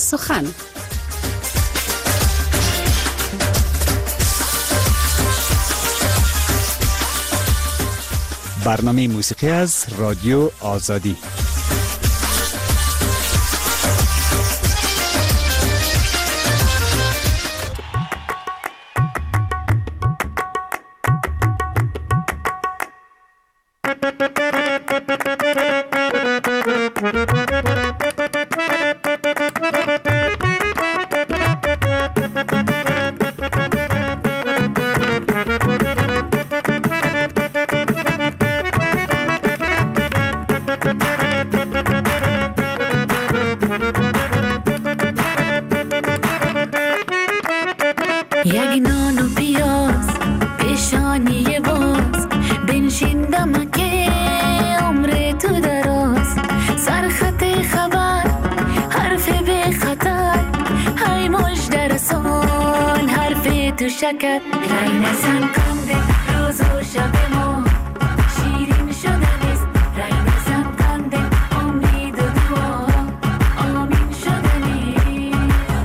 سخن. برنامه موسیقی از رادیو آزادی. یک نان و پیاز پیشانی باز بنشیندم که عمر تو دراز سرخط خبر حرف به خطر های مژده رسان حرف تو شکر رای نزن کنده روز و شب ما شیرین شدنیست رای نزن کنده امید و دعا آمین شدنیست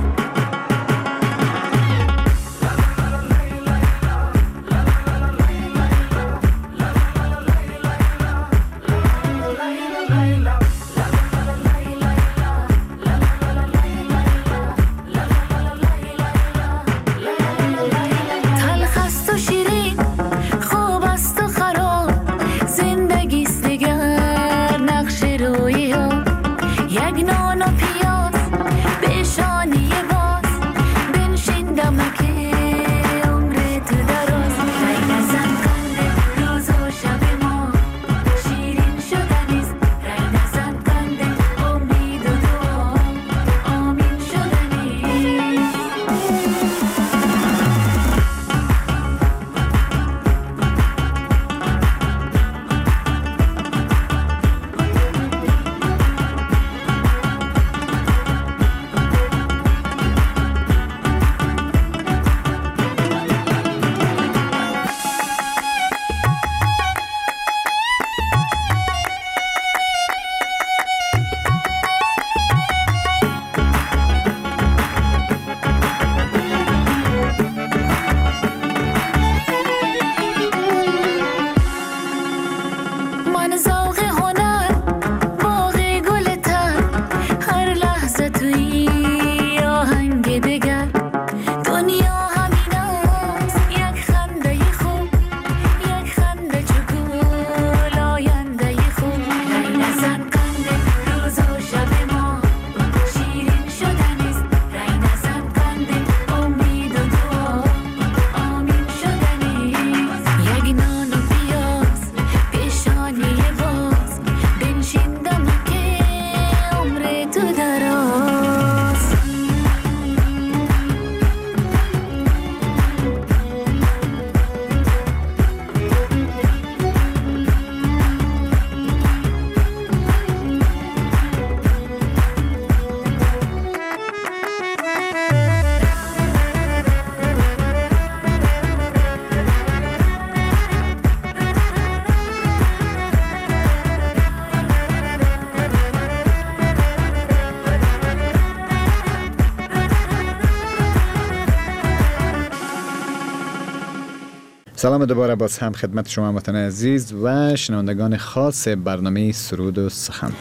سلام دوباره باز هم خدمت شما هموطنان عزیز و شنوندگان خاص برنامه سرود و سخن.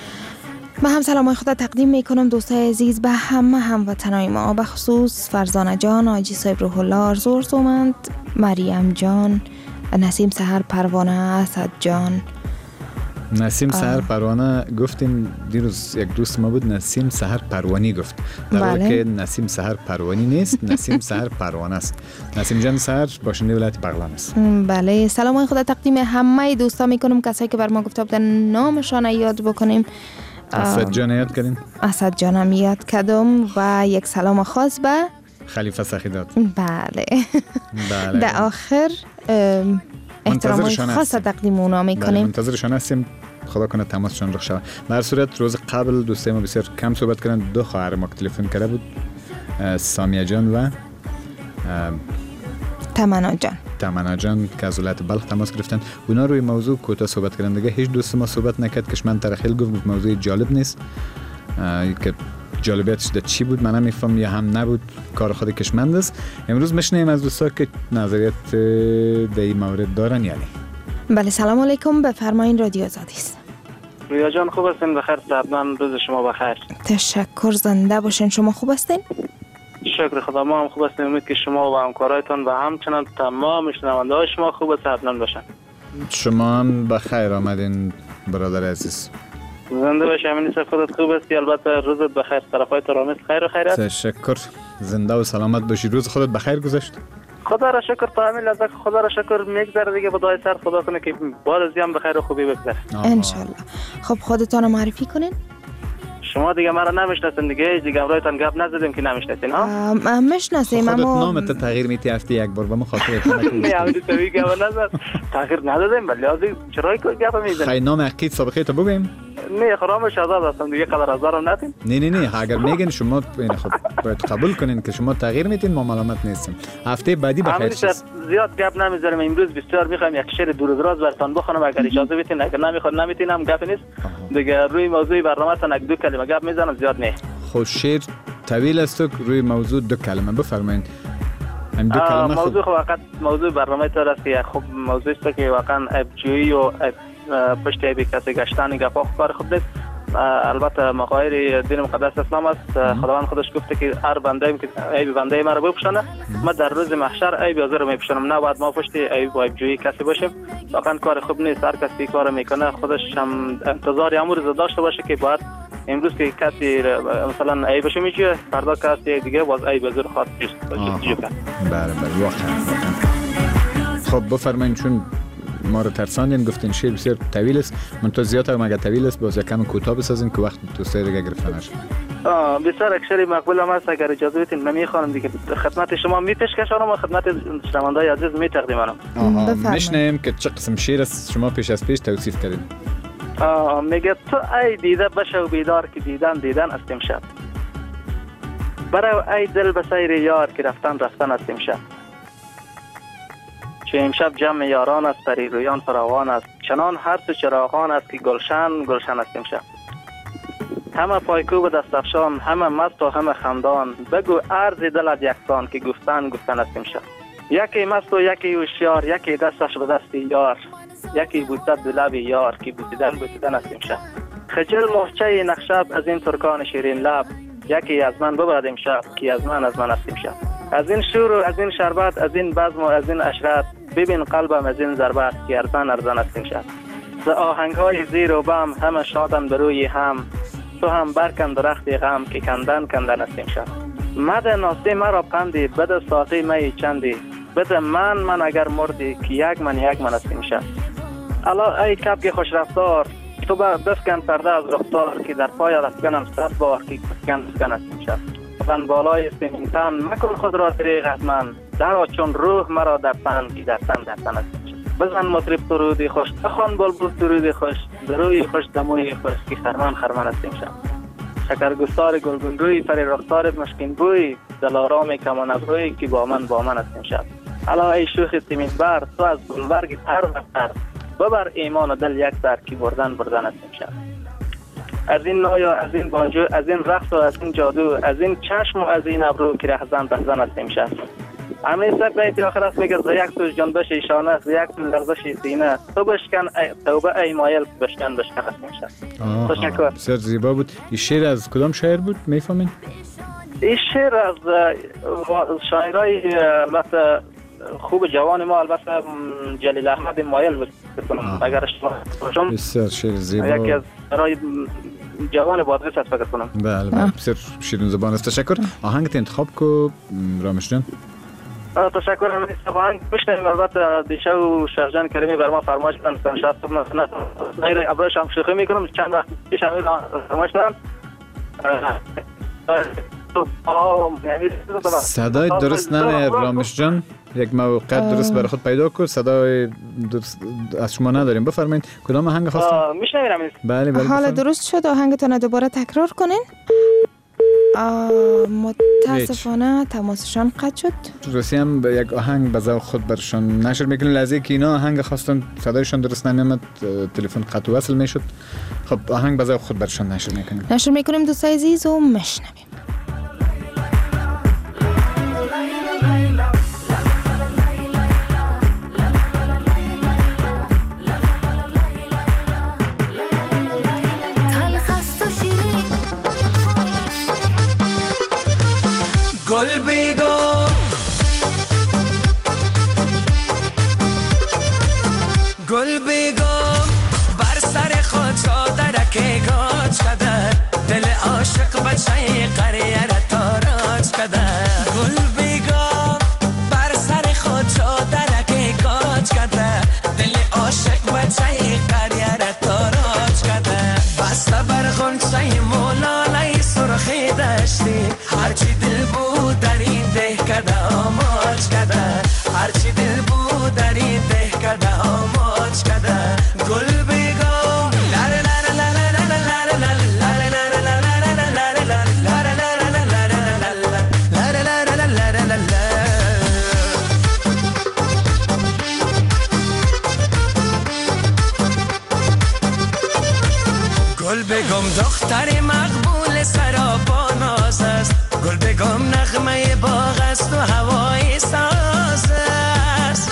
من هم سلام خدا تقدیم میکنم دوستای عزیز به همه هموطنای ما، به خصوص فرزانه جان، آجی صاحب روح الله، آرزو ارزومند، مریم جان، نسیم سحر پروانه، اسد جان. نسیم سحر پروانه گفتیم دیروز، یک دوست ما بود نسیم سحر پروانی گفت، در واقع که نسیم سحر پروانی نیست، نسیم سحر پروانه است. نسیم جان سحر باشنده ولایت بغلان است. بله، سلام خدا تقدیم همه دوستا میکنم، کسایی که بر ما گفته بودن نامشان یاد بکنیم. اسد جان یاد کردیم، اسد جانم یاد کردم و یک سلام خاص به خلیفه سخیدات. بله در آخر احترام خاص تقدیم اونا میکنیم. منتظرشان هستیم، خدا کنه تماسشان رخ شود. در صورت روز قبل دوستای ما بسیار کم صحبت کردن، دو خواهر ما تلفن کرده بود، سامیه جان و تمنا جان که از ولایت بلخ تماس گرفتن. اونا روی موضوع کوتاه صحبت کردن، دیگه هیچ دوست ما صحبت نکرد که من ترخیل گفت موضوع جالب نیست که جالبیتش در چی بود من نمیفهم یا هم نبود کار خود کشمند است. امروز میشنیم از دوستا که نظریت در این مورد دارن. یعنی بله سلام علیکم، بفرمایین رادیو آزادی است. رویا جان خوب هستین؟ بخیر صاحبان، روز شما بخیر. تشکر، زنده باشین. شما خوب هستین؟ شکر خدا ما هم خوب هستیم. امید که شما و همکارایتان و همچنان تمام شنونده های شما خوب و صحتمند باشن. شما هم بخیر آمدین برادر عزیز. زنده باشی. همین خودت خوب هستی؟ البته روزت بخیر، طرفای ترامس خیر و خیرات. تشکر، زنده و سلامت باشی. روز خودت بخیر گذشت؟ خدا را شکر، تا همین لحظه خدا را شکر میگذره دیگه. خدای سر خدا کنه که بعد از هم بخیر و خوبی بگذره ان شاء الله. خب خودتون رو معرفی کنین. شما دیگه مرا نمیشناسین دیگه امروزتان گپ نزدیم که نمیشناسین ها. میشناسیم خودت اما نامت تغییر میتی هفته یک بار به ما خاطر کنه. نه همین توی گپ نزد تغییر ندادیم ولی لازم چرا گپ میزنی؟ خیلی نام عقید سابقه تو بگیم. نه خرامش آزاد هستم دیگه، قدر هزارم نتیم. نه اگر میگین شما خب باید قبول کنین که شما تغییر میتین، ما ملامت نیستیم. هفته بعدی بخیر شید. زیاد گپ نمیذارم. امروز بسیار میخوام یک شعر دور و دراز براتون بخونم اگر اجازه بدین. اگر نمیتونم گپ نیست دیگه. روی موضوع برنامه‌تان یک دو کلمه گپ میزنم، زیاد نه. خب شعر طویل است، روی موضوع دو کلمه بفرمایید. هم دو کلمه. موضوع فقط موضوع برنامه تر است که خب موضوعی است که واقعا ابجویی و پشت ای کسی گشتن گپا کار خوب نیست. البته مقایر دین مقدس اسلام است. خداوند خودش گفته که هر بنده که عیب بنده ما رو بپوشانه، ما در روز محشر عیب حاضر رو میپوشانم. نه باید ما پشت عیب و عیبجویی کسی باشیم. واقعا کار خوب نیست. هر کسی کار میکنه خودش هم انتظار امور داشته باشه که باید امروز که کسی مثلا عیبش میگه فردا کسی دیگه باز عیب حاضر خاص باشه. بله واقعا. خب بفرمایید، چون ما رو ترساندین گفتین شعر بسیار طویل است. من تو زیاد هم اگه طویل است باز یکم کوتاه بسازین که وقت دوستای دیگه گرفته نشه. بسیار اکثری مقبول هم است. اگر اجازه بدین من میخوام دیگه خدمت شما میپیشکشانم و خدمت شنونده‌های عزیز میتقدیمم. میشنیم که چه قسم شعر است شما پیش از پیش توصیف کردین. میگه تو ای دیده بشو بیدار که دیدن است امشب. برو ای دل به سیر یار که رفتن است امشب. چه امشب جمع یاران است، پری رویان فراوان است. چنان هر سو چراغان است که گلشن است امشب. همه پایکوب و دست افشان، همه مست و همه خندان. بگو عرض دلت یکسان که گفتن است امشب. یکی مست و یکی هوشیار، یکی دستش به دست یار، یکی بوسد به لب یار که بوسیدن است امشب. خجل محچه نخشب از این ترکان شیرین لب، یکی از من ببرد امشب که از من است امشب. از این شور و از این شربت، از این بزم و از این عشرت، ببین قلبم از این ضربت که ارزان است امشب. ز آهنگ‌های زیر و بم همه شادن به روی هم، تو هم برکن درخت غم که کندن است امشب. مده ناسه مرا پندی، بده ساقی می چندی، بده من اگر مردی که یک من است امشب. الا ای کبک خوش رفتار، تو بفکن پرده از رخسار که در پای افکنم 100 بار که بفکن است امشب. من بالای سیمین تن مکن خود را دریغ من، درا چون روح مرا در تن که در تن است. بزن مطرب درودی خوش، بخوان بلبل درودی خوش، دروی خوش دموی خوش که خرمن است امشب. شکرگستار گلگون روی پری رخسار مشکین بوی، دلارام کمان ابروی که با من است امشب. الا ای شوخ سیمین بر، تو از گلبرگ تر و تر، ببر ایمان و دل یک سر که بردن است امشب. از این نایا، از این بانجو، از این رقص و از این جادو، از این چشم و از این ابرو که رهزن است امشب. همین سر بیت آخر است میگه یک تو جنبش ایشانه، یک تو لرزش سینه، تو بشکن توبه ای مایل بشکن است امشب. تشکر. بسیار زیبا بود. این شعر از کدام شاعر بود میفهمین؟ این شعر از شاعرای مثل خوب جوان ما، البته جلیل احمد مایل بود اگر شما بسیار شعر زیبا، یکی از شاعرای جوان بادغیس است فکر کنم. بله بسیار شیرین زبان است. تشکر. آهنگت انتخاب کو رامش جان. تشکر. همین آهنگ میشنیم. البته دیشب و شهرجان کریمی بر ما فرمایش کردن شب نه غیر ابراش هم شوخی میکنم. چند وقت پیش همین فرمایش کردم. صدای درست نمیاد رامش جان. یک موقع درست برای خود پیدا کن. صدای از شما نداریم. بفرمایید کدام آهنگ خواستین؟ میشنویم. بله حالا درست شد. آهنگتون دوباره تکرار کنین. متاسفانه تماسشان قطع شد. روسی هم به یک آهنگ به ذوق خود برشان نشر میکنن، لحظه که اینا آهنگ خواستن صدایشان درست نمیامد، تلفن قطع و وصل میشد. خب آهنگ به ذوق خود برشان نشر میکنیم دوستای عزیز و مشنویم. گل بگو گل بگو بر سر خود چادرک گاج کده، دل عاشق بچه قریه را تاراج کده. گل بگو بر سر خود چادرک گاج کده، دل عاشق بچه قریه را تاراج کده. بسته بر غنچه مولانه سرخی داشتی، هرچی دل بود در این ده کده آماج کده، هرچی دل بود در این ده کده آماج کده. گل بگو لره لره لره لره لره لره لره لره لره لره لره. گل بگم دختر مقبول سراپا ناز است، گل بگم نغمه باغ است و هوای ساز است.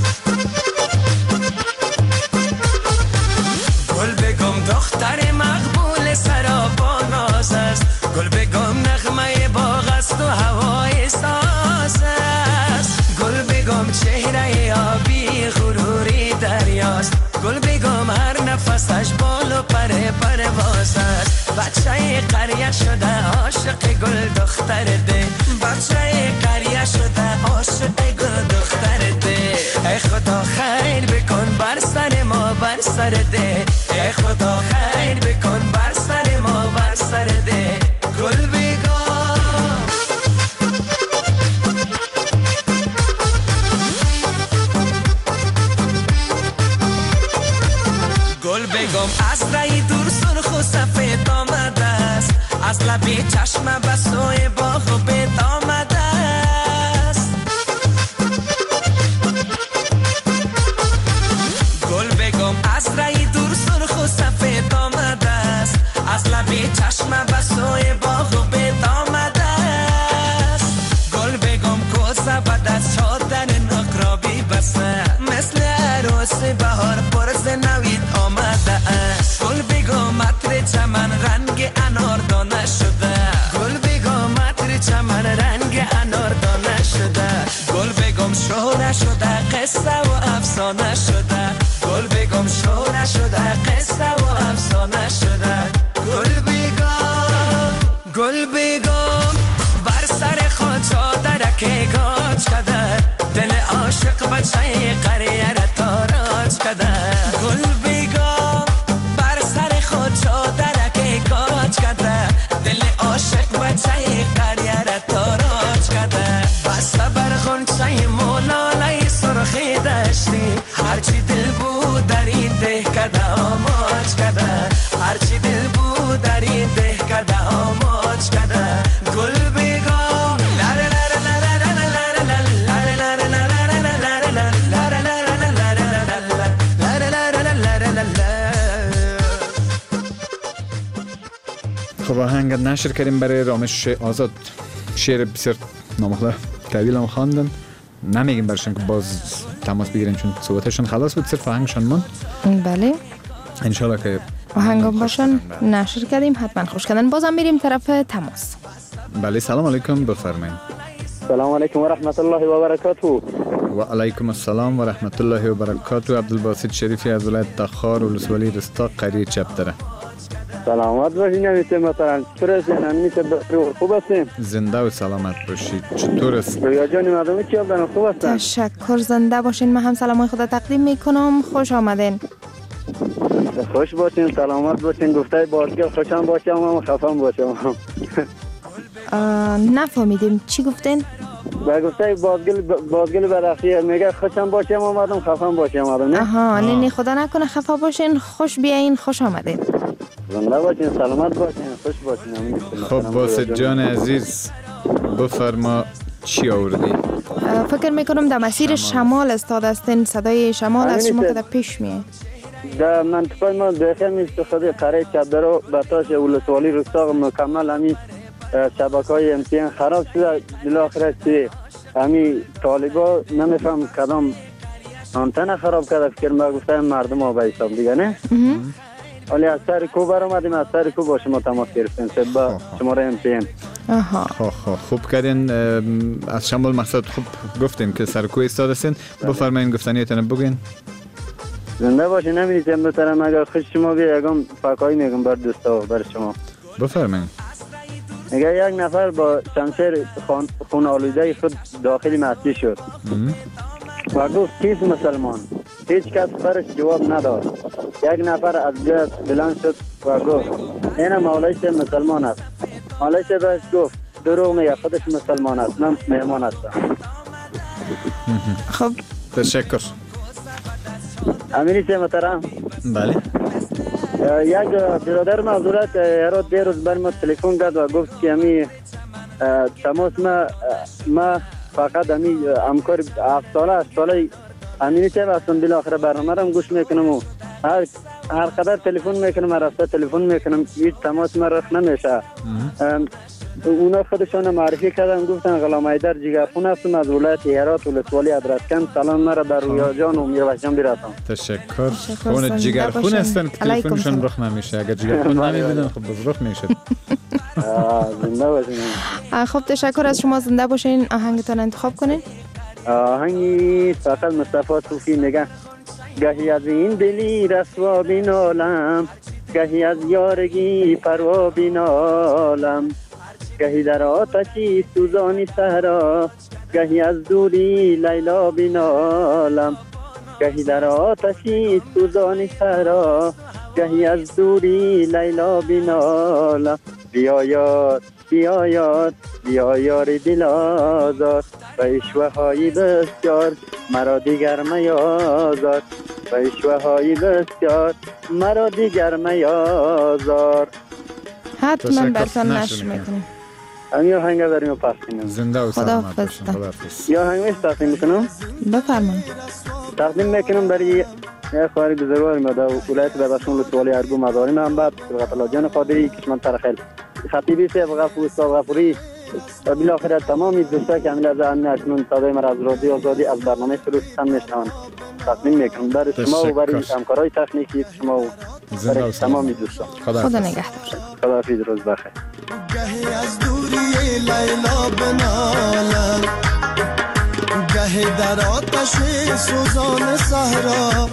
گل بگم دختر مقبول سراپا ناز است، گل بگم نغمه باغ است و هوای ساز است. گل بگم چهره آبی غروری دریاست، گل بگم هر نفسش بال و پرواز است. بچه قریه شده عاشق گل دختر ده، بچه قریه شده عاشق گل دختر ده. ای خدا خیر بکن بر سر ما بر سر ده، ای خدا خیر بکن بر سر ما بر سر ده. گل بگو گل بگم از رای دور سرخ و سفید آمده است، از لبی چشم به سوی باغ و بید آمده است. گل بگم از رای دور سرخ و سفید آمده است، از لبی چشم به سوی باغ و بید آمده است. گل بگم کوزه بد از چادر نقرابی بسته، مثل عروس بهار پرز نوید آمده است. گل بگم عطر چمن رنگ اناردانه شده، گل بگم عطر چمن رنگ اناردانه شده. گل بگم شهره شده قصه و افسانه شده، گل بگم شهره شده قصه و افسانه شده. گل بگم گل بگم بر سر خود چادرک گاج کده، دل عاشق بچه قریه را تاراج کده. گل بگم بر سر خود چادرک گاج کده، دل عاشق بچه قریه را تاراج کده. بسته بر غنچه مولانه سرخی داشتی، هرچی دل بود در این ده کده آماج کده، هرچی دل بود در این ده کده آماج کده. گل بگم لره لره لره لره لره لره لره لره لره. خب آهنگ نشر کردیم برای رامش آزاد، شعر بسیار نامخدا طویل هم خواندن، نمیگیم برشون که باز تماس بگیرین چون صحبتشون خلاص بود، صرف آهنگشان من. بله انشالله که آهنگام باشن نشر کردیم، حتما خوش کردن. بازم میریم طرف تماس. بله سلام علیکم، بفرمایید. سلام علیکم و رحمت الله و برکاته. و علیکم السلام و رحمت الله و برکاته. عبدالباسط شریفی از ولایت تخار و ولسوالی رستاق قریه چپتره. سلامت باشین. نمیشه مثلا چطور هستین؟ نمیشه بسیار خوب هستین؟ زنده و سلامت باشید. چطور است؟ رویا جان مردمی چی هستن؟ خوب هستن؟ تشکر، زنده باشین. من هم سلامای خدا تقدیم میکنم. خوش آمدین. خوش باشین، سلامت باشین. گفته بازگل خوشم باشم و خفم باشم. نفهمیدیم چی گفتین؟ با گفته بازگل برخیه میگه خوشم باشم آمدم خفم باشم آمدم. نه آها نه خدا نکنه خفا باشین. خوش بیاین، خوش آمدین. زنده باشین، سلامت باشین، خوش باشین. خب باسط جان عزیز بفرما چی آوردی؟ فکر میکنم در مسیر شمال استاد هستین، صدای شمال از شما که در پیش میه. در منطقه ما داخل میست خود قره چدرو بتاش ولسوالی رستاق مکمل همین شبکه های امتیان خراب شده. بالاخره چی همین طالبا نمیفهم کدام آنتن خراب کرده، فکر ما گفتن مردم ها به حساب دیگه نه. ولی از سر کو بر اومدیم، از سر کو با شما تماس گرفتیم با شماره امتیان. خوب کردین. از شمال مقصد خوب گفتیم که سر کو ایستاده هستین. بفرمایین گفتنیتون بگین. زنده باشین. نمیدید امروترم اگر خوش شما بیا یکم پاکایی میگم بر دوستا و بر شما. بفرمایین. اگر یک نفر با شمشیر خون آلوده خود داخل مسجد شد و گفت کیست مسلمان، هیچ کس برش جواب نداد. یک نفر از جای بلند شد و گفت این مولای مسلمان است. مولای بهش گفت دروغ میگه، خودش مسلمان است، من مهمان هستم. خب تشکر. امینی چه محترم. بله. یک برادر معذورت هرات دیروز بر ما تلفن کرد و گفت که امی تماس ما فقط امی همکار 7 ساله 8 ساله امینی چه هستم. بالاخره برنامه رو گوش میکنم و هر قدر تلفن میکنم، راسته تلفن میکنم، هیچ تماس ما رفت نمیشه. اونا خودشون معرفی کردن، گفتن غلام حیدر جگرخون هستم از ولایت هرات ولسوالی ادرسکن. سلام مرا در رویا جان و میروش جان برسان. تشکر. خون جگرخون هستن که تلفنشون رخ نمیشه. اگر جگرخون نمیبینن خب بزرخ میشه. زنده باشین. خب تشکر از شما. زنده باشین. آهنگتون انتخاب کنین. آهنگی فقط مصطفی صوفی میگه گهی از این دلی رسوا بینالم، گهی از یارگی پروا بینالم، گهی در آتشی سوزانی صحرا، گهی از دوری لیلا بینالم، گهی در آتشی سوزانی صحرا، گهی از دوری لیلا بینالم. بیا یار بیا یار بیا یار دل آزار، به اشوه های بسیار مرا دیگر میازار، به اشوه های بسیار مرا دیگر میازار. حتما برسان نشر میکنیم. امی آهنگ داریم و پخش کنیم. زنده و سلامت باشین. خداحافظ. یا آهنگش تقدیم میکنم. بفرمایید. تقدیم میکنم برای یک خواهر بزرگوار ما در ولایت بدخشان ولسوالی ارگو مزاری محمد الله جان قادری کشمن ترخیل خطیبی صاحب غفور استاد غفوری و بالاخره تمامی دوستا که عمل از اکنون صدای مرا از رادیو آزادی از برنامه فروشتن میشنوند تقدیم میکنم برای شما و برای همکارای تکنیکی شما و برای تمامی دوستا. خدا نگهدار. خداحافظ. روز بخیر. گهی از دوری لیلا بنالم، گهی در آتش سوزان صحرا،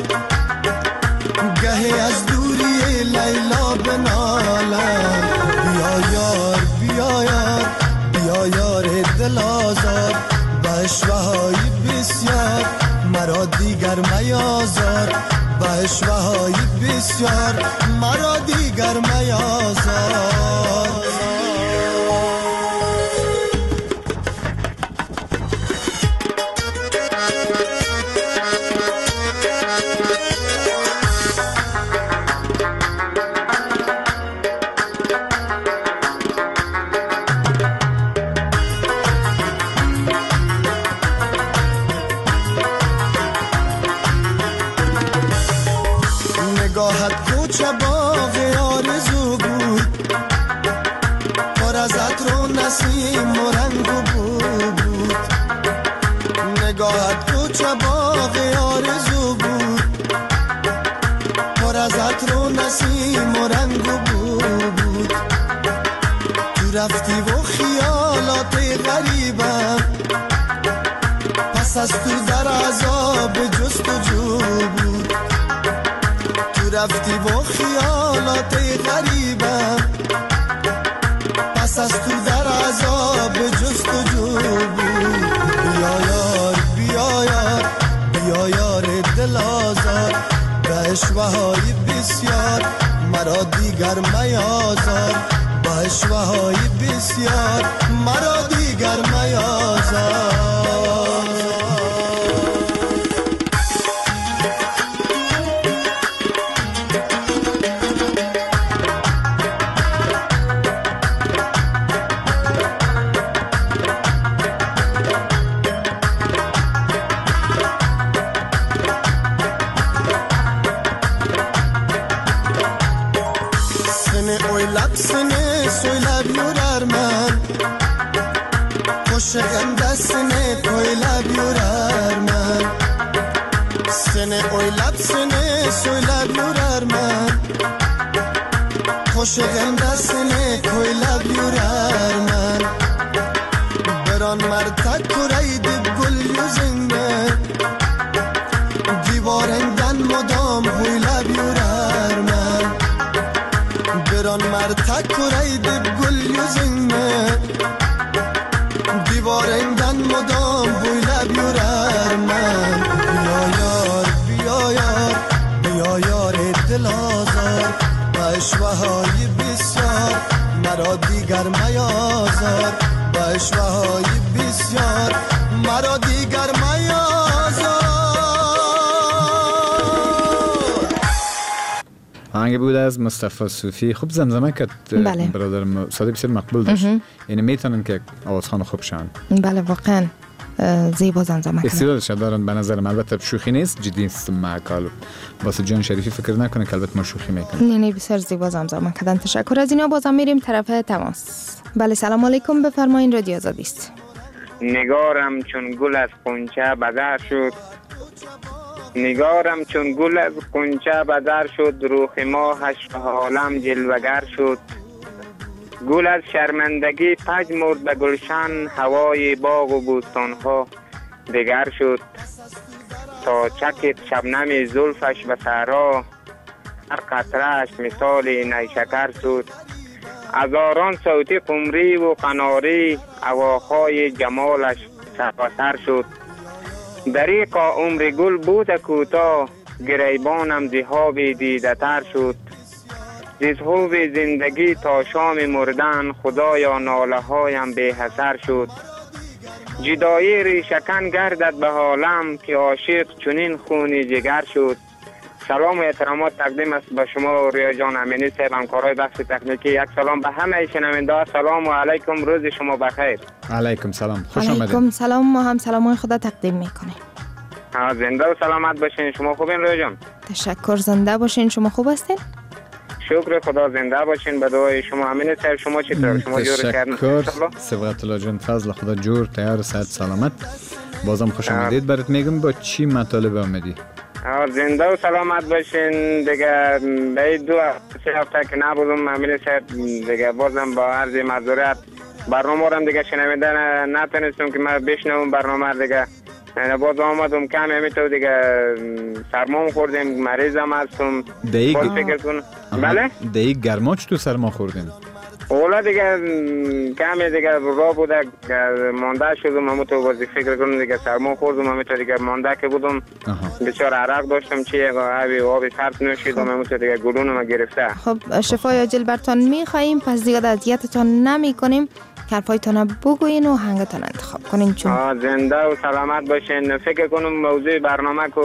گهی از دوری لیلا بنالم. بیا یار بیا یار بیا یار دل آزار، به اشوه های بسیار مرا دیگر میازار، به اشوه های بسیار مرا دیگر میازار. نگاهت کوچه باغ آرزو بود، پر از عطر و نسیم و رنگ و بو بود. نگاهت کوچه باغ آرزو بود، پر از عطر و نسیم و رنگ و بو بود. تو رفتی و خیالات غریبم، پس از تو در عذاب جستجو بود. رفتی با خیالات غریبم، پس از تو در عذاب جستجو بود. بیا یار بیا یار بیا یار دل آزار، به اشوه های بسیار مرا دیگر میازار، به اشوه های بسیار مرا دیگر میازار. خوشگم دستنه کویلا بیورر من سنه اویلاب سنه سویلا بیورر من خوشگم دستنه کویلا بیورر من بران مرتک کرید گل یوزنه دیوارندن مدام هویلا بیورر من بران مرتک کرید گل یوزنه دیوارندن مدام هویلا بیورر من بیا یار بیا یار دل آزار اشوه‌های بسیار مرا دیگر میازار با اشوه‌های بسیار مرا دیگر میازار. آهنگ بود از مصطفی صوفی. خوب زمزمه کرد. بله. برادر صادق بسیار مقبول داشت. یعنی میتونن که آوازخوان خوب شن. بله واقعا زیبا زمزمه کنه. استعدادش دارن به نظر من. البته شوخی نیست، جدی است. معقول واسه جان شریفی فکر نکنه که البته ما شوخی میکنیم. نه بسیار زیبا زمزمه کردن. تشکر از اینا. بازم میریم طرف تماس. بله سلام علیکم، بفرمایید. رادیو آزادی است. نگارم چون گل از قنچه بدر شد، نگارم چون گل از قنچه بدر شد، روح ماهش به عالم جلوگر شد. گل از شرمندگی پژمرد به گلشن، هوای باغ و بوستانها دگر شد. تا چکید شبنم زلفش به صحرا، هر قطره‌اش مثال نیشکر شد. هزاران صوتی قمری و قناری، هواهای جمالش سربسر شد. دریقا عمر گل بود کوتاه، گریبانم ذهاب دیده تر شد. زیزهوب زندگی تا شام مردن، خدایا ناله هایم به حسر شد. جدایی ریشکن گردد به عالم، که عاشق چنین خونی جگر شد. سلام و احترامات تقدیم است به شما ریا جان امینی صاحب، همکارای بخش تکنیکی. یک سلام به همه شنونده. سلام و علیکم، روز شما بخیر. علیکم سلام، خوش آمدید. علیکم سلام. ما هم سلامای خدا تقدیم میکنیم. زنده و سلامت باشین. شما خوبین ریا جان؟ تشکر. زنده باشین. شما خوب هستین؟ شکر خدا. زنده باشین. به دعای شما امین صاحب. شما چطور؟ شما جور کردین؟ تشکر. سبقت الله جان، فضل خدا جور، تیار، صحت سلامت. بازم خوش آمدید. برات میگم با چی مطالب آمدی؟ زنده و سلامت باشین. دیگه به 2 هفته که نبودم امین صاحب، دیگه بازم با عرض معذرت برنامه رو دیگه شنونده نتونستم که من بشنوم برنامه. دیگه باز آمدم کم همیتو دیگه سرما خوردیم، مریضم هستم. باز فکر کنم. بله دیگه گرما چطور سرما خوردین؟ اولا دیگه کمی دیگه راه بوده مانده شدم، همون تو بازی فکر کنم دیگه سرما خوردم، همون تو دیگه مانده که بودم بسیار عرق داشتم، چی آبی سرد نوشیدم، همون تو دیگه گلونم گرفته. خب شفای عاجل برتان میخواییم، پس دیگه اذیتتان نمی کنیم. حرفایتان بگوین و هنگتان انتخاب کنین. چون زنده و سلامت باشین. فکر کنم موضوع برنامه که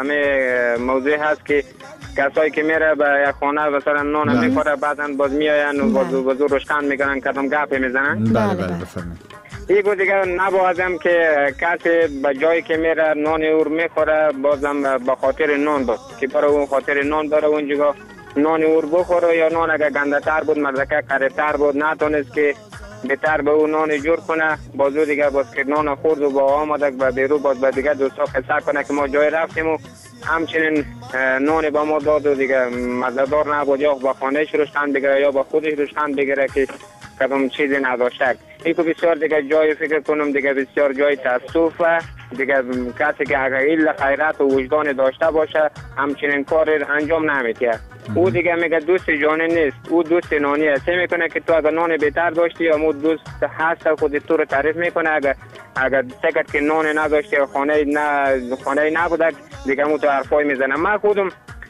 همه موضوع هست که کسایی که میره به یک خانه مثلا نان میخوره، بعداً باز میاین و باز روشن میکنن، کدام گپ میزنن. بله بفرمایید. این بود دیگه نبازم که کسی به جایی که میره نان اور میخوره، بازم به خاطر نان بود که برای اون خاطر نان داره اونجا نان اور بخوره، یا نان اگه گنده تر بود مردکه قریب تر بود نتونست که بهتر به اون نان جور کنه، بازو دیگه باز که نان خورد و با آمدک و بیرو باز به دیگه دوستا قصه کنه که ما جای رفتیم و همچنین نان با ما داد و دیگه مزدار نبود، یا با خانهش روشتن بگیره یا با خودش روشتن بگیره که کدام چیزی نداشتک. این که بسیار دیگه جای فکر کنم دیگه بسیار جای تاسفه دیگه. کسی که اگر ایل خیرات و وجدان داشته باشه همچنین کار انجام نمیده. او دیگه میگه دوست جانی نیست، او دوست نانی است. میکنه که تو اگر نان بهتر داشتی یا مو دوست هست خود تو رو تعریف میکنه. اگر سکت که نان نداشتی یا خانه نبوده دیگه مو تو حرفای میزنه. من خودم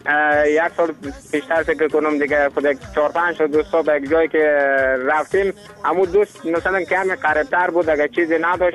1 سال پیشتر فکر کنم دیگه خود 4-5 دوستا به یک جایی که رفتیم، همون دوست مثلا کمی قریب‌تر بود، اگر چیزی نداشت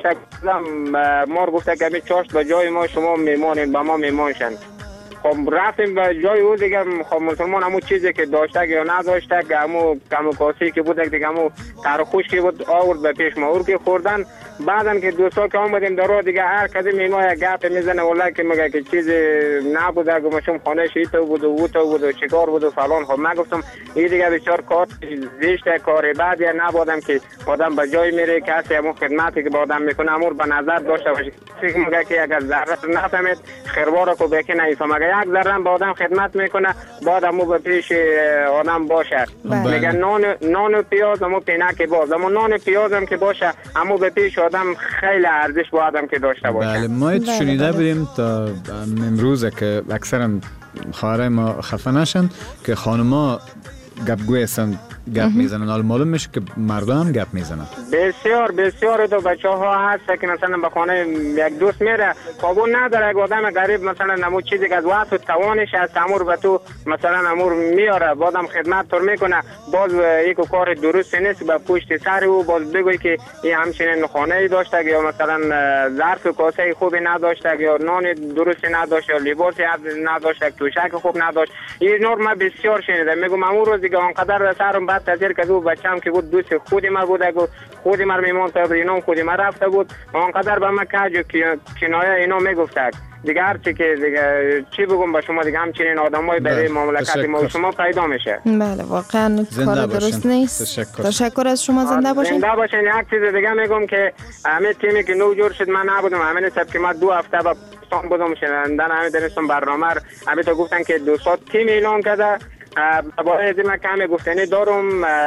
ما گفته که می چاشت به جای ما شما میمانین با ما میمانشن. خب رفتیم به جای او دیگه. خب مسلمان همون چیزی که داشته یا نداشته، همون کم و کاسی که بود دیگه، همون تر خوش که بود آورد به پیش ما. اور که خوردن بعدم که دوستا که آمدیم در راه دیگه هر کدوم اینا یک گپ میزنه والله که میگه که چیز نبوده گمشم خانه شی تو بود و او تو بود و چیکار بود و فلان. خب من گفتم این دیگه بسیار کار زشته، کار بعد یا نبودم که آدم به جای میره کسی همون خدمتی که با آدم میکنه امور به نظر داشته باشه. فکر میگه که اگر ذره نفهمید خیروار کو بکی نمیفهمه، اگر یک ذره با آدم خدمت میکنه بعد امو به پیش آدم باشه. میگه نان و پیاز امو پینک باز، اما نان و پیاز هم که باشه امو به پیش آدم خیلی ارزش با آدم که داشته باشه. بله ما شنیده بودیم تا امروز که اکثرا خواهرای ما خفه نشن که خانما گپگوی هستن، گپ میزنن، حالا معلوم میشه که مردم هم گپ میزنن. بسیار تو بچه ها هست که مثلا به خانه یک دوست میره قابون نداره، یک آدم غریب مثلا نمو چیزی که از وقت و توانش از امور به تو مثلا امور میاره بادم خدمت تر میکنه، باز یک کار درست نیست به پشت سر او باز بگوی که این همچنین خانه داشته یا مثلا ظرف و کاسه خوبی نداشته یا نان درست نداشته یا لباسی نداشته، توشک خوب نداشت. این نور بسیار شنیده. میگم امور روز دیگه آنقدر سرم بعد تاثیر که دو بچه‌ام که بود دوست خودی ما بود، خودی ما میمون تا اینام خودی ما رفته بود، آنقدر به ما کج و کنایه اینا میگفتند. دیگه هرچی که دیگه چی بگم به شما دیگه همچنین آدمای برای مملکت ما شما پیدا میشه. بله واقعا کار درست نیست. تشکر از شما. زنده باشین. زنده باشین. یک چیز دیگه میگم که همین تیمی که نو جور شد من نبودم، همین سب که ما 2 هفته با پاکستان بودم شنیدن همین درستم برنامه همین تا گفتن که 200 تیم اعلام کرده. باید ما کمی گفتنی دارم.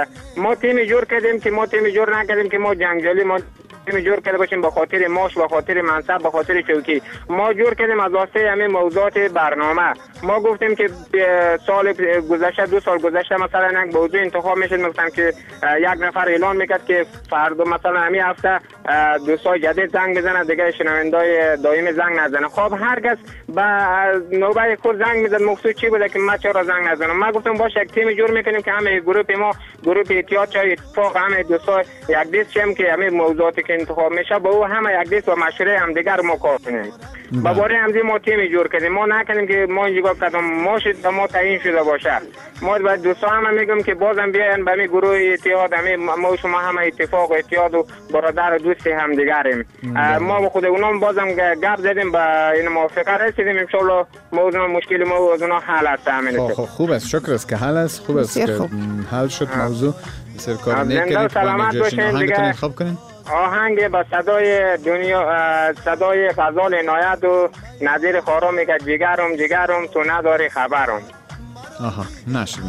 ما تیم جور کردیم که ما تیم جور نکردیم که ما جنگجویی ما تیم جور کرده باشیم به خاطر ماش، به خاطر منصب، به خاطر چوکی. ما جور کردیم از واسطه همین موضوعات برنامه. ما گفتیم که سال گذشته 2 سال گذشته مثلا یک موضوع انتخاب میشد، میگفتم که یک نفر اعلان میکرد که فردا مثلا همین هفته دوستای جدید زنگ بزنه دیگه شنوندای دائم زنگ نزنه. خب هر کس به نوبه خود زنگ میزد، مقصود چی بوده که ما چرا زنگ نزنم. ما گفتم باشه یک تیم جور میکنیم که همه گروه ما گروه احتیاط چای اتفاق همه دوستای یک دست شیم که همه موضوعاتی که انتخاب میشه با او همه یک دست و مشوره هم دیگر ما کار کنیم. با باره همزی ما تیم جور کردیم. ما نکنیم که ما اینجا کدام ما شد ما تعیین شده باشه. ما بعد دوستا هم میگم که بازم بیاین به می گروه اتحاد همه ما شما همه اتفاق و اتحاد و برادر و دوست هم دیگریم. ما خود اونام بازم گپ زدیم با این موافقه رسیدیم. ان شاء الله موضوع مشکل ما و اونا حل است. همین خوب است. شکر است که حل است. خوب است که حل شد موضوع. بسیار کار نیک سلامت باشین دیگه. خوب کنین. آهنگ با صدای دنیا، صدای غزال عنایت و نظیر خارا میگه جگرم تو نداری خبرم. آها نشد.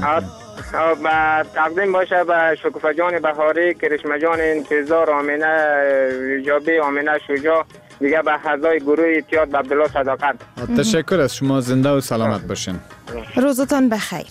با تقدیم باشه به شکوفه جان بهاری، کرشمه جان انتظار، آمینه جابی، آمینه شجاع دیگه به اعضای گروه اتحاد به عبدالله صداقت. تشکر از شما. زنده و سلامت باشین. روزتان بخیر.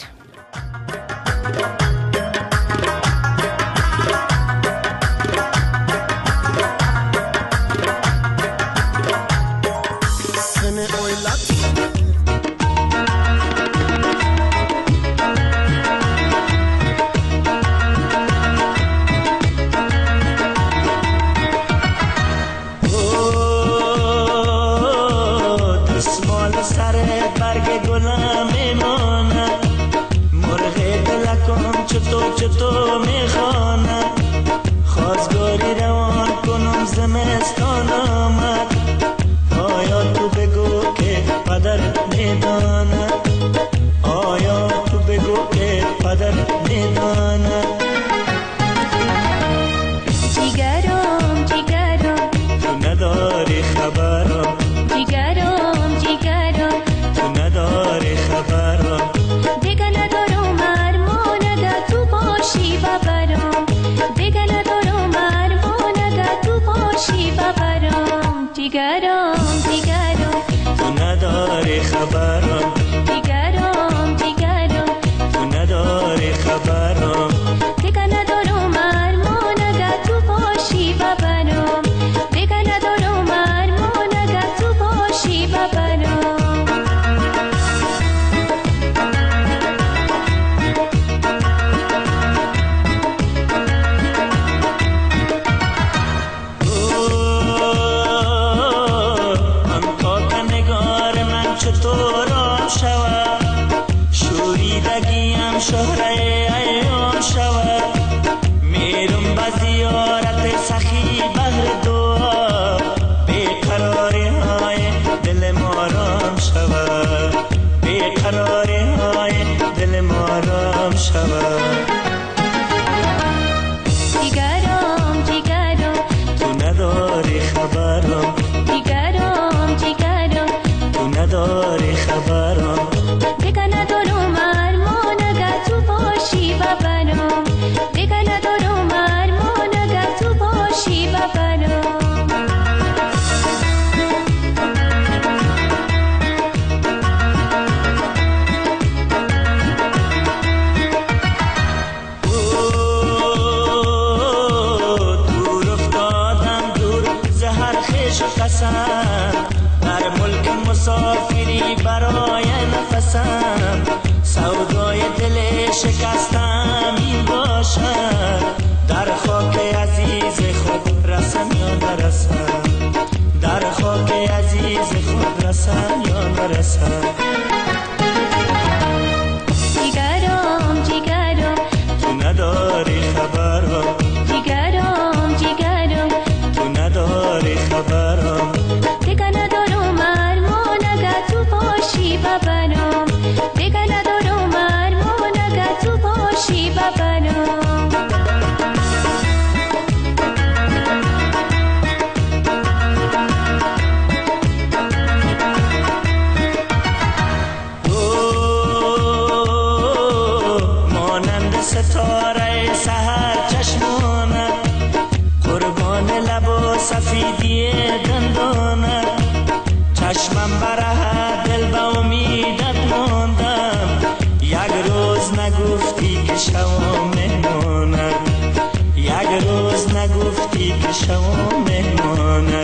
چطور میخوانم خواستگاری روان کنم زمستان آمد. آیا تو بگو که پدر میداند، آیا تو بگو که پدر میداند. جیگرم تو نداری خبرم، جیگرم تو نداری خبرم. دیگه ندارم ارمانه تو باشی ببرم، دیگه ندارم ارمانه تو باشی ببرم. جیگرم تو نداری خبرم، جیگرم تو نداری خبرم. دیگه ندارم ارمانه تو باشی ببرم، دیگه ندارم ارمانه تو باشی ببرم. شهره ایام شود میرم به زیارت سخی بهر دعا. نداری خبرم جیگرم جیگرم تو نداری خبرم دیگه ندارم ارمان اگر تو باشی ببرم دیگه ندارم ارمان اگر تو باشی ببرم در ملک مسافری برای نفسم سودای دل شکستم این باشد در خاک عزیز خود رسم یا نرسم در خاک عزیز خود رسم یا نرسم جیگرم جیگرم تو نداری خبرم جیگرم جیگرم تو نداری خبرم دیگه ندارم ارمان اگر تو باشی ببرم دیگه ندارم ارمان اگر تو باشی ببرم مانند ستاره سحر چشمانم قربان لب و سفیدی دندانم چشمم براه دل به امیدت ماندم یک روز نگفتی که شوام مهمانم یک روز نگفتی که شوام مهمانم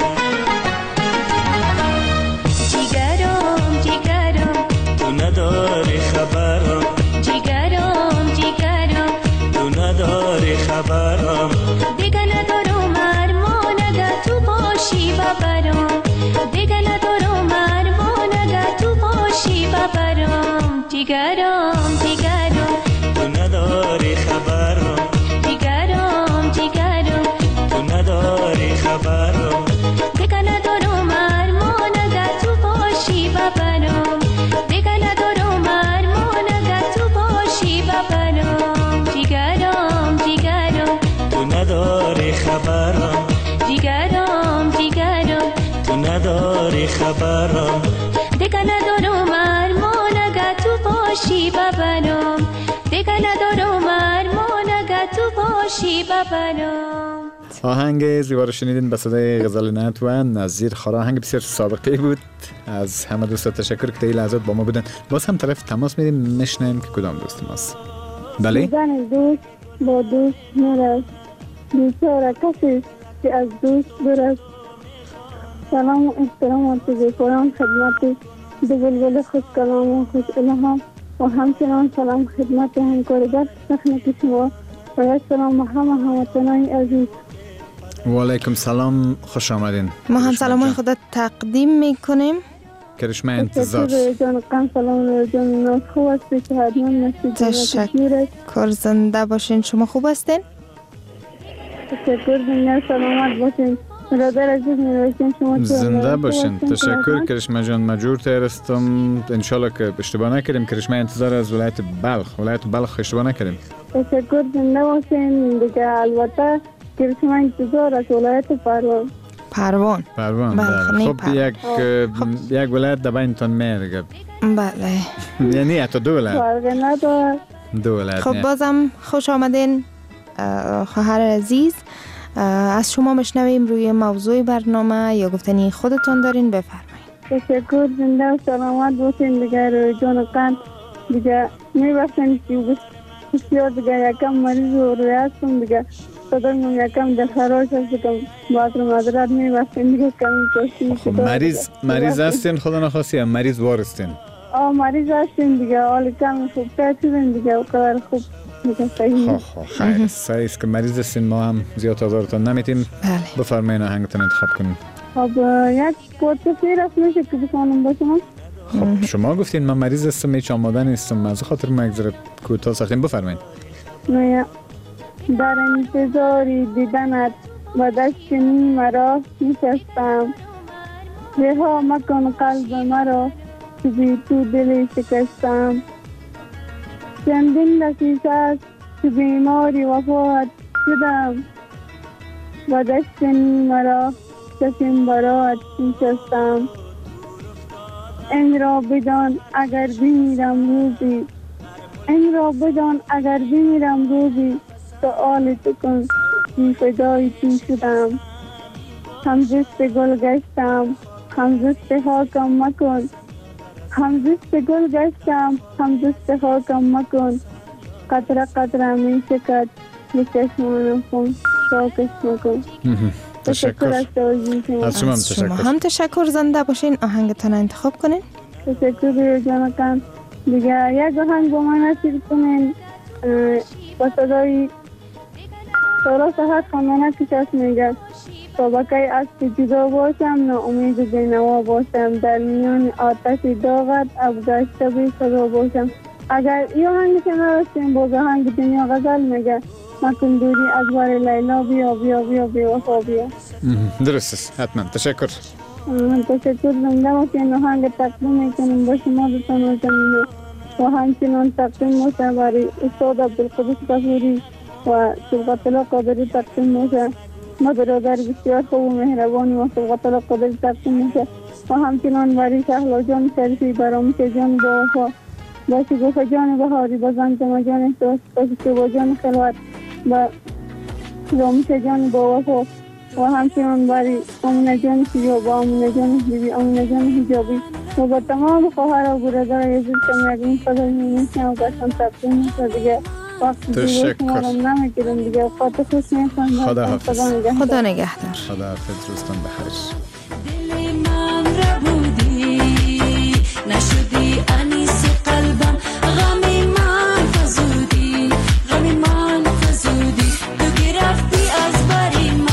جیگرم جیگرم تو نداری خبرم جیگرم جیگرم تو نداری خبرم دیگه ندارم ارمان اگر تو باشی ببرم دیگه ندارم ارمان اگر تو باشی ببرم جیگرم جیگرم تو نداری خبرم جیگرم جیگرم تو نداری خبرم دیگه ندارم ارمان اگر تو باشی ببرم دیگه ندارم ارمان اگر تو باشی ببرم جیگرم جیگرم تو نداری خبرم جیگرم جیگرم تو نداری خبرم دیگه ندارم ارمان اگر تو باشی ببرم دیگه ندارم ارمان اگر تو باشی ببرم آهنگ زیبا رو شنیدین به صدای غزال نعت و نظیر خورا. آهنگ بسیار سابقه بود. از همه دوستا تشکر که تا این لحظات با ما بودن. باز هم طرف تماس میدیم میشنیم که کدام دوست ماست. بله دیدن دوست با دوست نرست بیچاره کسی که از دوست برست سلام و احترامات بکنم خدمت دو بلبل خوش کلام و خوش الهام و همچنان سلام خدمت همکارگر تخنیک شما و سلام همه هموطنان عزیز. و علیکم سلام، خوش آمدین. ما هم سلام خدا تقدیم میکنیم. کرشمه انتظار. جان قم سلام جان ناز خوب هستی که حتما نسید. تشکر، زنده باشین. شما خوب هستین؟ تشکر، دنیا سلامت باشین. برادر عزیز می‌باشین. شما زنده باشین. تشکر کرشمه جان. مجور تیرستم. انشالله که اشتباه نکردیم. کرشمه انتظار از ولایت بلخ اشتباه نکردیم. تشکر، زنده باشین. دیگه البته کرشمه انتظار از ولایت پروان. بله. خب یک ولایت در بینتان میرگه. بله. یعنی حتی دو ولایت. فرق نداره. دو ولایت. خب بازم خوش آمدین خواهر عزیز. از شما میشنویم روی موضوع برنامه یا گفتنی خودتون دارین، بفرمایید. تشکر، زنده و سلامت باشین. دیگه روی جان قند دیگه میبخشین که بسیار دیگه یکم مریض و روی هستم دیگه صدایم یکم در خراش هستم. باید رو مدرد میبخشین دیگه کمی کشتی. خب مریض هستین خدا نخواستی هم مریض وارستین؟ مریض هستین دیگه، حالی کمی خوبتر شدین دیگه و قدر خوب دیگه صحیح. خیر صحیح است که مریض هستین، ما هم زیاد آزارتان نمیتیم. بفرمایین آهنگتون انتخاب کنین. خب یک پورتفیل است میشه که بخوانم با شما؟ خب شما گفتین من مریض هستم، هیچ آماده نیستم، از خاطر ما یک ذره کوتاه ساختیم. بفرمایید. در انتظاری دیدنت و دست مرا نشستم، رها مکن قلب مرا که بی تو دل شکستم. چندین دقیقه است که بیماری وفات شدم، و دشت مرا چشم برات میشستم. این را بدان اگر بمیرم روزی، این را بدان اگر بمیرم روزی، سؤال تو کن که فدای تو شدم. هم زست گل گشتم هم زست حاکم مکن، هم زست گل گشتم هم زست حاکم مکن. قطره قطره می شکد به چشمانم خون شاکش مکن. تشکر از شما. شما هم تشکر. زنده باشین. آهنگتان انتخاب کنین. تشکر جانکان. دیگه یک آهنگ با من نصیب کنین با صدای سارا صحت خانمانه که کس میگه سابقه از که جدا باشم ناامید بینوا باشم، در میان آتش داغت افگشته بی صدا باشم. اگر این آهنگ که نرسیم باز آهنگ دنیا غزل میگه مکن دوری از بار لیلا بیا بیا بیا بیا وفا بیا. درست است. حتما تشکر. تشکر. زنده باشین. آهنگ تقدیم میکنیم با شما دوستان و زمینه و همچنان تقدیم باشه برای استاد عبدالقدوس غفوری و صبغت الله قادری تقدیم باشه. ما برادر بسیار خوب و مهربانی و صبغت الله قادری تقدیم باشه و همچنان برای شهلا جان شریفی، براموش جان با وفا، با شگوفه جان بهاری، با زنجمه جان احساس، با شکوبا جان خلوت، با راموش جان با وفا و همچنان برای آمینه جان شیعه، با آمینه جان بیبی، آمینه جان حجابی و با تمام خواهر و برادر عزیز که میگیم خدا می‌نویسیم و برشان تقدیم میشه. دیگه وقت دیگه شما رو نمیگیرم دیگه. اوقات خوش میکنم. خدا حافظ. خدا نگهدار. خدا حافظ. روزتان بخیر. دل من را بودی نشدی انیس قلبم، غم من فزودی، غم من فزودی، تو گرفتی از بری من.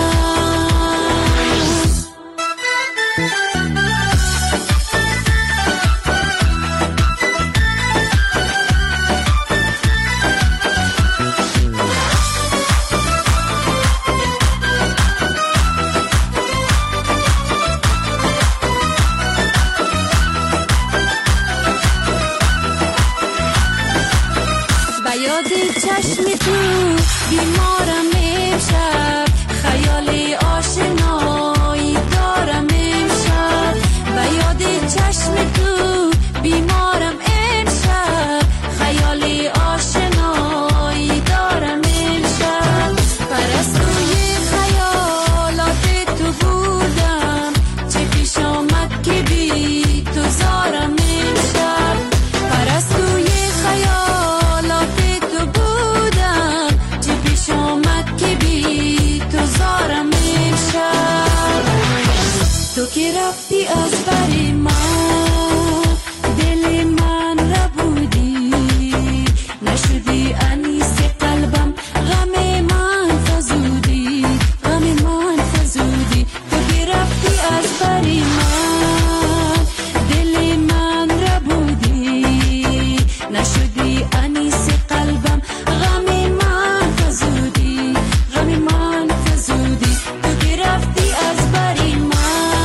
چشم تو بیمارم امشب، خیال آشنایی دارم امشب. به یاد چشم تو بیمارم امشب، خیال آشنایی دارم امشب. پرستوی خیالات تو بودم، چه پیش آمد که بی تو زارم امشب. پرستوی خیالات تو بودم، چه پیش آمد که بی تو زارم امشب. تو که رفتی از بر من، دل من را بودی نشدی انیس قلبم، غم من فزودی، غم من فزودی، تو که رفتی از بر من، دل من را بودی نشدی انیس قلبم، غم من فزودی، غم من فزودی، تو که رفتی از بر من.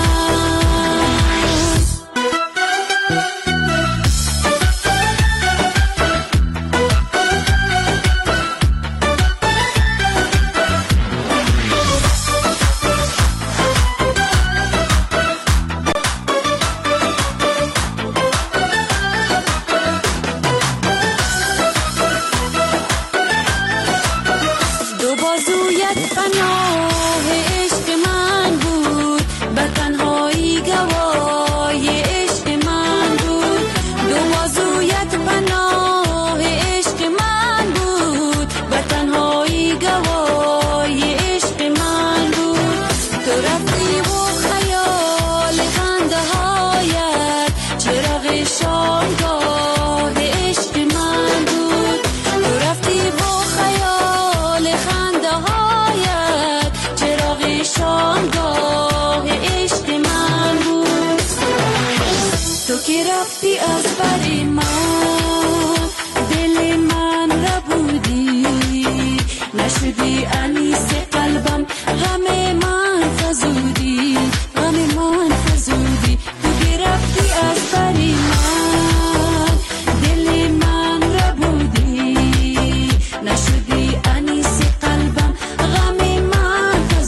دو بازویت پناه عشق من بود، به تنهایی گوای عشق من بود. دو بازویت پناه عشق من بود، به تنهایی گوای عشق من بود. تو رفتی و خیال خنده هایت چراغ شامگاه عشق من بود. تو رفتی و خیال خنده هایت چراغ شامگاه عشق من بود. تو که رفتی از بر من، دل من را بودی نشدی انیس قلبم، غم من فزودی، غم من فزودی، تو که رفتی از بر من، دل من را بودی نشدی انیس قلبم، غم من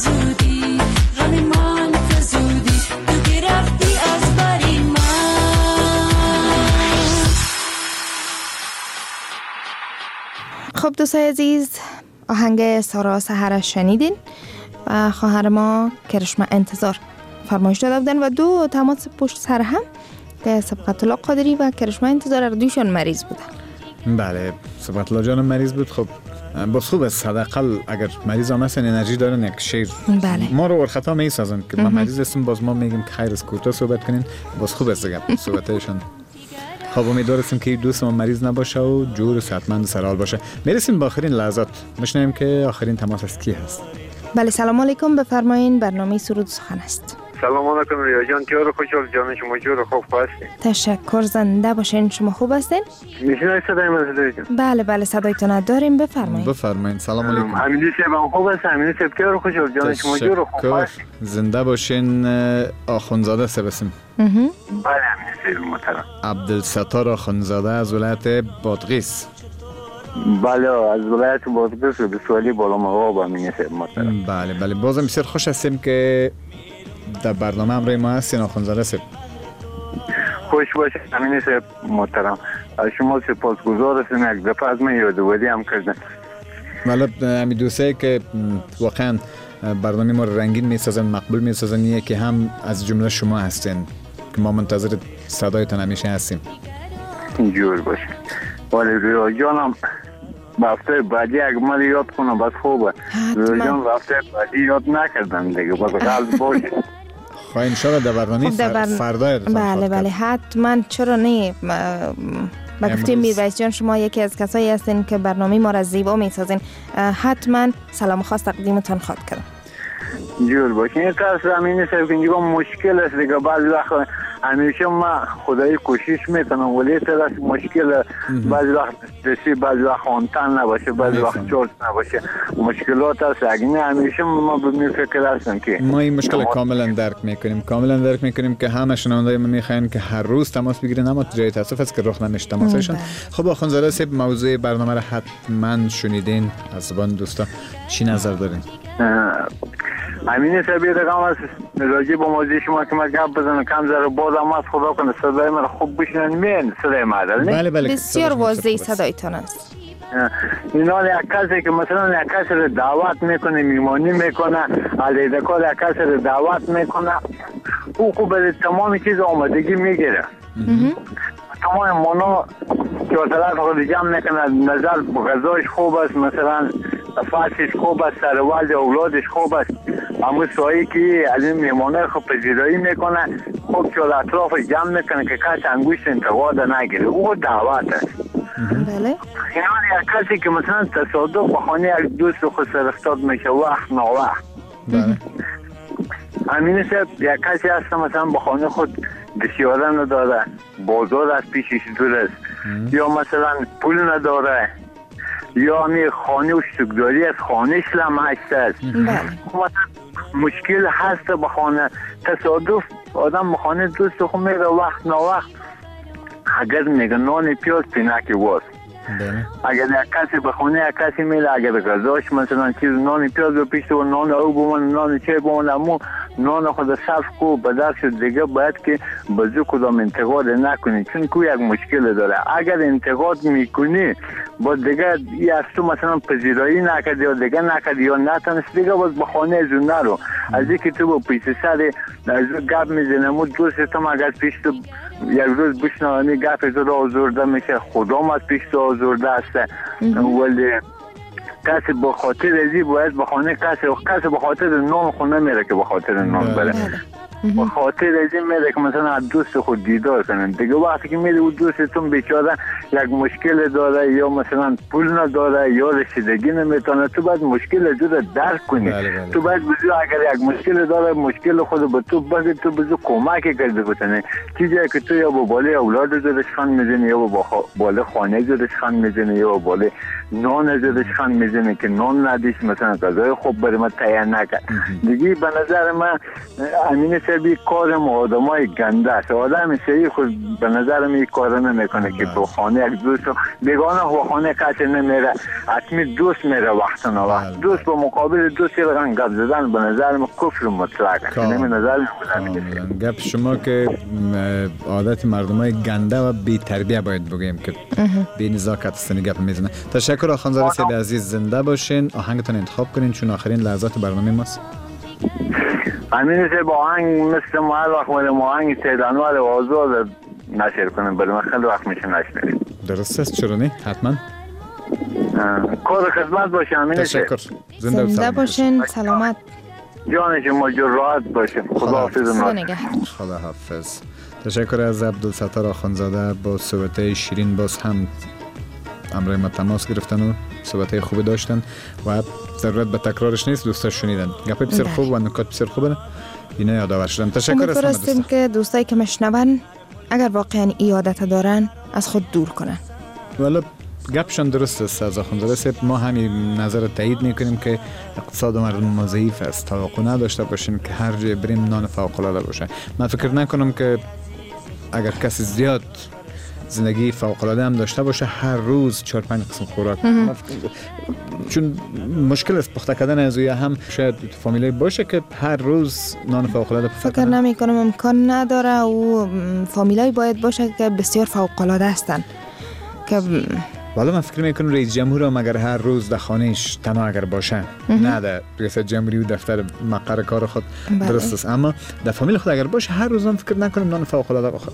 خب دوستای عزیز، آهنگ سارا سحر شنیدین و خواهر ما کرشمه انتظار فرمایش داده بودن و دو تماس پشت سر هم که سبقت الله قادری و کرشمه انتظار دوشان مریض بودن. بله، سبقت الله جانم مریض بود. خب باز خوب است، حداقل اگر مریض هم هستن انرژی دارن یک شیر بله. ما رو ورخطا میسازن که ما مریض هستیم، باز ما میگیم که خیر از کوتاه صحبت کنین، باز خوب است دیگه صحبتایشان. خب امیدوار هستیم که دوست ما مریض نباشه و جور و صحتمند و سرحال باشه. میرسیم به آخرین لحظات، میشنویم که آخرین تماس از کی هست. بله سلام علیکم، بفرمایین، برنامه سرود سخن است. سلام علیکم ریا جان، تیار خوشحال جان شما جور خوب هستین؟ تشکر، زنده باشین. شما خوب هستین؟ میشنوید صدای من جان؟ بله بله صدایتون داریم، بفرمایید. بفرمایید. سلام علیکم. امیدی صاحب خوب است؟ امیدی صاحب تیار خوشحال جان شما جور خوب هستین؟ زنده باشین. آخونزاده سبسیم. بله امیدی صاحب محترم. عبدالستار آخونزاده از ولایت بادغیس. بله از ولایت بادغیس به سوالی بالا مقام امیدی صاحب محترم. بله بله، بازم بسیار خوش هستیم که در برنامه همراه ما هستین آخونزاده صاحب. خوش باشید امین صاحب محترم، از شما سپاسگزار هستیم، یک دفعه از من یادآوری هم کردن. بله امی دوستایی که واقعا برنامه ما رو رنگین میسازن، مقبول میسازن، یه که هم از جمله شما هستین که ما منتظر صدایتان همیشه هستیم. اینجور باشه. ولی ریا جانم هفته بعدی اگه من یاد کنم بس خوبه. ریا جان هفته بعدی یاد نکردم دیگه، بس قلب باشه. خواهی انشاءالله در برنامه فردا. بله بله حتما، چرا نه. با گفته میرویس جان شما یکی از کسایی هستین که برنامه ما را زیبا میسازین، حتما سلام خاص تقدیمتان خواهد کردم. جور باشین. این کار زمینی صاحب که اینجا مشکل است دیگه، بعضی وقت همیشه ما خدایی کوشش میکنم ولی طرف مشکل بعضی وقت دستی، بعضی وقت خانتن نباشه، بعضی وقت چرت نباشه، مشکلات هست. اگه نه همیشه ما به می فکر هستم که ما این مشکل کاملا درک میکنیم که همه شنوندای ما میخواین که هر روز تماس بگیرن، اما جای تاسف است که رخ نمیشه تماسشون. خب آخونزاده صاحب موضوع برنامه را حتما شنیدین، از زبان دوستا چی نظر دارین؟ امین صاحب یه رقم است راجع به موضوع شما که من گپ بزنم کم ذره بازم از خدا کنه صدای من خوب بشنن میان صدای من بله بله بسیار واضح صدایتان است. اینا یک کسی که مثلا یک کسی رو دعوت میکنه، میمانی میکنه، علیده کار یک کسی رو دعوت میکنه، او خوب به تمام چیز آمادگی میگیره، تمام مانا چهارتلک خود جمع میکنه، نظر غذایش خوب است، مثلا فاسش خوب است، سروالد اولادش خوب است، اما سایی که از این میمانه خب پذیرایی میکنه، خوب چهار اطراف جمع میکنه که کس انگوشت انتقاد نگیره، او دعوت است. بله اینا یک کسی که مثلا تصادف به خانه یک دوست خود سرفتاد میشه وقت ناوقت. بله امین صاحب یک کسی هست مثلا به خانه خود بسیاره نداره، بازار از پیشش دور است، یا مثلا پول نداره، یا همی خانه و شتکداری از خانهش لمحشت است. مشکل هست به خانه، تصادف آدم به خانه دوست خود میره وقت ناوقت، اگر میگه نان پیاز پینک واس، اگر یک کسی به خانه یک کسی میره، اگر غذاش مثلا چیز نان پیاز رو پیشته و نان او بمونه، نان چای بمونه، امو نان خود صرف کو به درش دیگه باید که بزو کدام انتقاد نکنی، چون که یک مشکل داره. اگر انتقاد میکنی با دیگه از تو مثلا پذیرایی نکردی یا دیگه نکردی یا نتونست دیگه باز به خانه از اون نرو، از اینکه تو با پیش سر از اون گپ میزنم و دوست هم اگر پیش تو یک روز بشنوانی گپ از رو آزرده میشه، خودم از پیش تو آزرده است. ولی کسی با خاطر ازی باید به خانه کسی به خاطر نان خونه میره که به خاطر نان بره، به خاطر ازی میره که مثلا دوست خود دیدار کنن دیگه. وقتی که میره و دوستتون بیچاره یک مشکل داره یا مثلا پول نداره یا رسیدگی نمیتونه، تو باید مشکل جو درک کنی. تو باید بزو اگر یک مشکل داره مشکل خود به تو بگی، تو بزو کمک کرده بتونه، چیزی که تو یا با باله اولاد زدش خان میزنی یا با باله خانه زدش خان میزنی یا با باله نان زدش خان میزنی که نان ندیش مثلا غذای خوب برای ما تیار نکرد دیگه. به نظر من امین صاحب کارم آدمای گنده است. آدم صحیح خود به نظر می کار نمیکنه که تو خانه یک دوست بیگانه و خانه کسی نمیره، حتمی دوست میره وقت وقت. دوست با مقابل دوست رقم گپ زدن به نظر من کفر مطلق است. نمی نظر من گپ شما که عادت مردمای گنده و بی تربیه باید بگیم که بی نزاکت استنی گپ میزنه. تشکر آخوندزاده صاحب عزیز، زنده باشین، آهنگتون انتخاب کنین چون آخرین لحظات برنامه ماست. امین صاحب آهنگ مثل ما هر وقت ما آهنگ سید انور آزاد نشر کنیم، برای من خیلی وقت میشه نشنیدیم. درست است، چرا نه؟ حتما. کار خدمت باشه امین صاحب. تشکر. زنده باشین، سلامت. جان شما راحت باشین. خداحافظ. خداحافظ. تشکر از عبدالستار آخوندزاده. با صحبت شیرین باز هم امروز ما تماس گرفتن و صحبت خوبی داشتن و ضرورت به تکرارش نیست، دوستا شنیدن گپ بسیار خوب و نکات بسیار خوبه، اینا یادآور شدن. تشکر از همه که دوستایی که مشنون اگر واقعا عادت دارن از خود دور کنن. والا گپشان درست است از آخوندزاده صاحب. ما همین نظر تایید میکنیم که اقتصاد مردم ما ضعیف است، توقع نداشته باشین که هر جای بریم نان فوق العاده باشه. من فکر نکنم که اگر کسی زیاد زندگی فوق العاده هم داشته باشه هر روز 4-5 قسم خوراک، چون مشکل است پخته کردن از یا هم شاید فامیلی باشه که هر روز نان فوق العاده فکر نمی کنم امکان نداره و فامیلای باید باشه که بسیار فوق العاده هستن که والا من فکر میکنم رئیس جمهور هم اگر هر روز در خانهش تنها اگر باشه نه در ریاست جمهوری و دفتر مقر کار خود درست است، اما در فامیل خود اگر باشه هر روز هم فکر نکنم نان فوق العاده بخوره.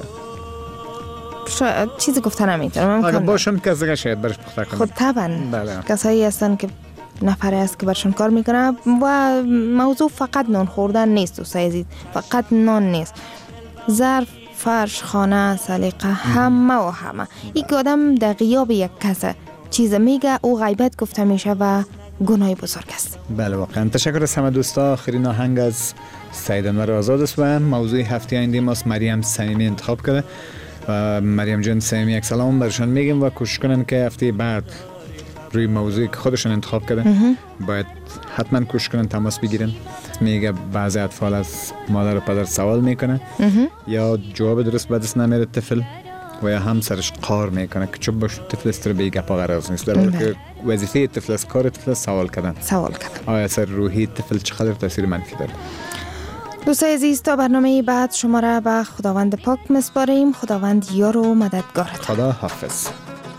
چیزی گفته نمیتونم. اگر باشم کسی دیگه شاید برش پخته کنه. خود طبعا کسایی هستن که نفری است که برشون کار میکنه و موضوع فقط نان خوردن نیست دوستای عزیز، فقط نان نیست، ظرف، فرش، خانه، سلیقه، همه و همه. یک آدم در غیاب یک کس چیز میگه او غیبت گفته میشه و گناه بزرگ است. بله واقعا. تشکر از همه دوستا. آخرین آهنگ از سید انور آزاد است و موضوع هفته آینده ماست مریم صمیمی انتخاب کرده و مریم جان صمیمی یک سلام برشان میگیم و کوشش کنن که هفته بعد روی موضوعی که خودشون انتخاب کرده باید حتما کوشش کنن تماس بگیرن. میگه بعضی اطفال از مادر و پدر سوال میکنه یا جواب درست به دست نمیاره طفل و یا همسرش قهر میکنه که چوب باش طفل است رو به گپا غرض نیست، در حالی که وظیفه طفل است، کار طفل سوال کردن. آیا اثر روحی طفل چقدر تاثیر منفی داره؟ دوستای عزیز تا برنامه بعد شما را به خداوند پاک میسپاریم. خداوند یار و مددگارت. خدا حافظ.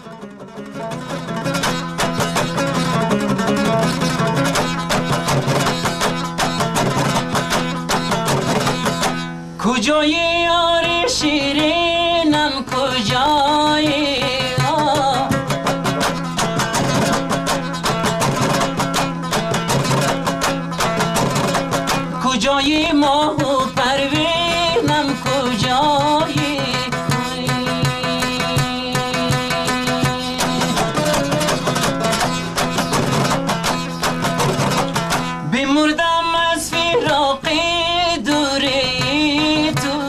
کجای یار شیرینم کجای کجای ماه و پروینم کجای بمردم از فراق دوری تو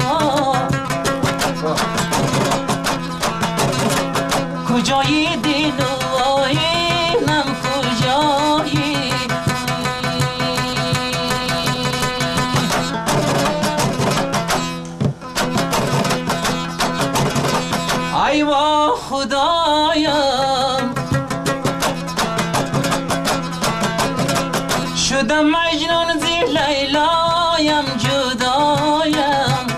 کجای دل و آینم کجای ای وا خدایم شدم مجنون زی لیلایم جدایم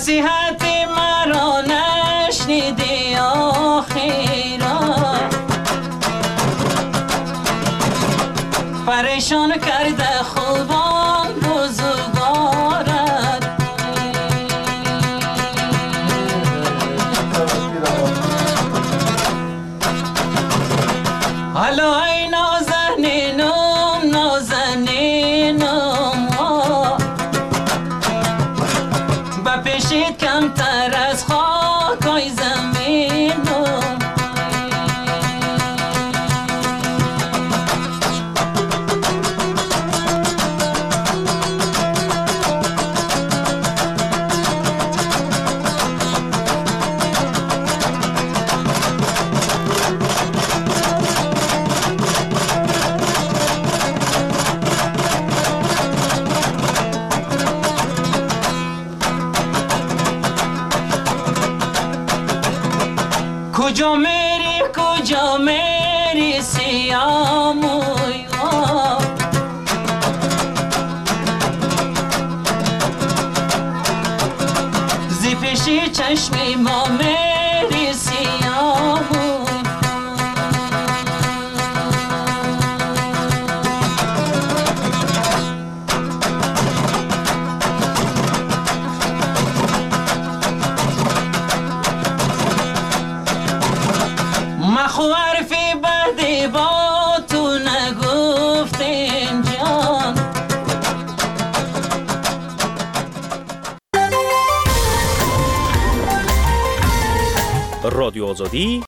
نصیحت مرا نشنیدی آخیرا پریشان کرده خوبان بزرگوارت حالا ای نازنینم نازنینم با پیشید کمتر از خاکای زمینم کجا میری سیاموی زی پیشی چشمی ما میری سیاموی مخو حرفی بدی با تو نگفتین جان رادیو آزادی